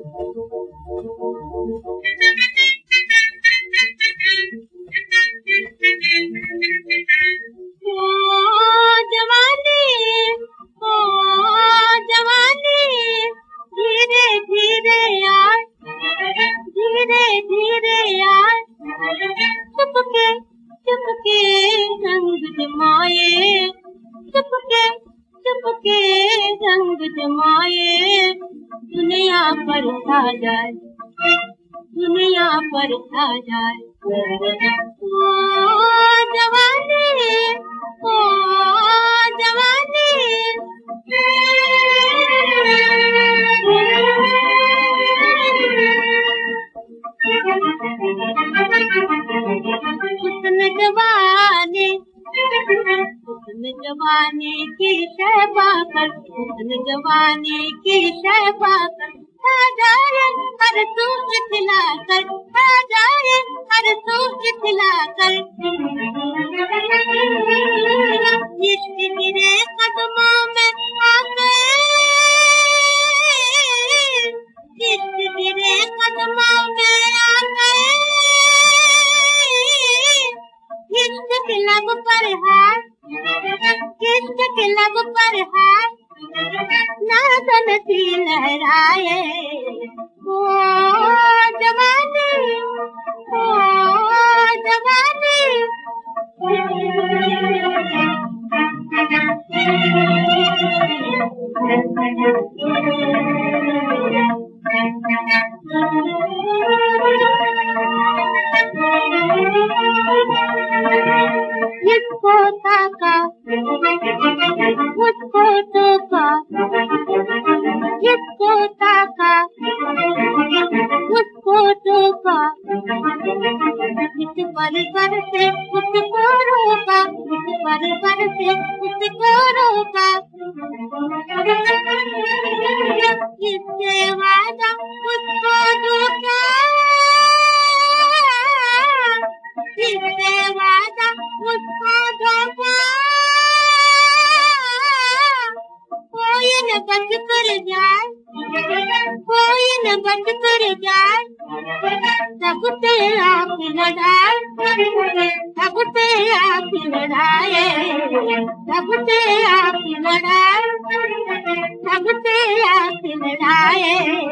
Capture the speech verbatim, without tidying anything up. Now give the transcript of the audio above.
जवानी ओ जवानी धीरे धीरे यार धीरे धीरे यार चुपके चुपके रंग जमाए चुपके चुपके रंग जमाए दुनिया पर छा जाए दुनिया पर छा जाए ओ जवानी ओ जवानी हुस्न जवानी हुस्न जवानी की शैबा कर हुस्न जवानी की शैबा कर आ जाए हर तू इतला कर आ जाए हर तू इतला कर इश्क तेरे कदमों में आ गए इश्क तेरे कदमों में आ गए इश्क के लब पर हाथ इश्क के लब पर हाथ नाज़न सी लहराए ओ जवानी ओ जवानी इसको ताका उसको टोका इसको ताका उसको टोका इस पर पर से उसको रोका इस पर पर से उसको रोका इससे वादा उसको धोखा इससे वादा उसको धोखा कोई न बच कर जाए कोई न बच कर जाए सब तेरा लड़ाए सब तेरा लड़ाए सब तेरा लड़ाए सब तेरा लड़ाए